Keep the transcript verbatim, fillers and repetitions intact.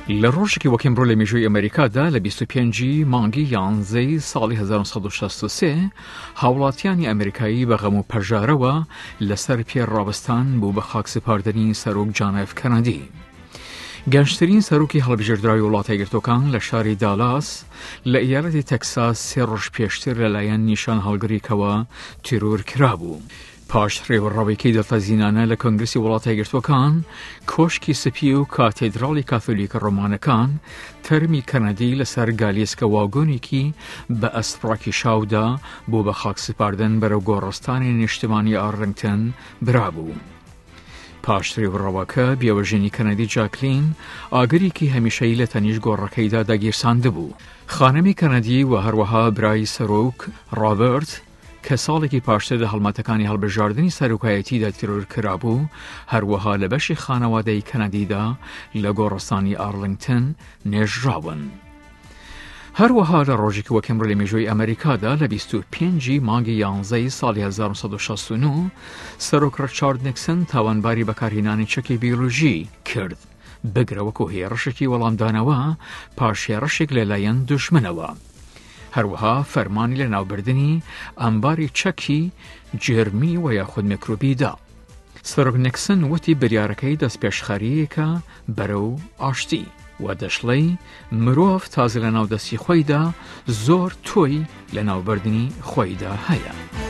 لە ڕۆژێکی وەک ئەمڕۆ لە مێژووی ئەمریکادا لە بیست و پێنجی مانگی یانزەی ساڵی هەزار و سەد و شەست و سێ هاوڵاتیانی ئەمریکایی بە غەم و پەژارەوە لەسەر پێڕابستان بوو بە خاکسپاردنی سەرۆک جان ئێف کەنەدی. گەنجترین سەرۆکی هەڵبژێردراوی وڵاتە یەکگرتووەکان لە شاری دالاس لە ئیالەتی تەکساس سێ ڕۆژ پێشتر لەلایەن نیشان هەڵگریکەوە تیرۆر کرابوو. پاش ڕێوەڕاوێکی دەتەزینانە لە کۆنگرسی وڵاتە یەکگرتووەکان کۆشکی سپی و کاتێدراڵی کاتۆلیکە ڕۆمانەکان تەرمی کەنەدی لەسەر گالیسکە واگۆنێکی بە ئەسپڕاکی شاودا بۆ بە خاکسپاردن بەرەو گۆڕستانی نیشتمانی ئارلینگتن برابوو. پاش ڕێوەڕاوەکە بێوەژێنی کەنەدی جاکلین ئاگرێکی هەمیشەیی لە تەنیشت گۆڕەکەیدا داگیرساند بوو. خانمی کەنەدی و هەروەها برای سەرۆک ڕابرت کە ساڵێکی پاشتر لە هەڵمەتەکانی هەڵبژاردننی سەرۆکایەتیدا تیرۆر کرابوو، هەروەها لە بەشی خانەوادەی کەنەدیدا لە گۆڕستانی ئارلینگتن نێژراون. هەروەها لە ڕۆژێکی وەک ئەمڕۆ لە مێژووی ئەمریکادا لە بیست و پێنجی مانگی یانزەی ساڵی هەزار و سەد و شەست و نۆ سەرۆک ڕیچارد نیکسن تاوانباری بەکارهێنانی چەکی بیۆلۆژی کرد، بگرەوەکو هێرشێکی وەڵامدانەوە پاش هێرشێک لەلایەن دوژمنەوە. هەروەها فەرمانی لە ناوبردنی ئەمباری چەکی جێرمی و یاخود میکرۆبیدا. سەرۆک نیکسن وتی بریارەکەی دەستپێشخەریەکە بەرەو ئاشتی و دەشڵەی مرۆڤ تازە لە ناودەستی خۆیدا زۆر تۆی لە ناوبردنی خۆیدا هەیە.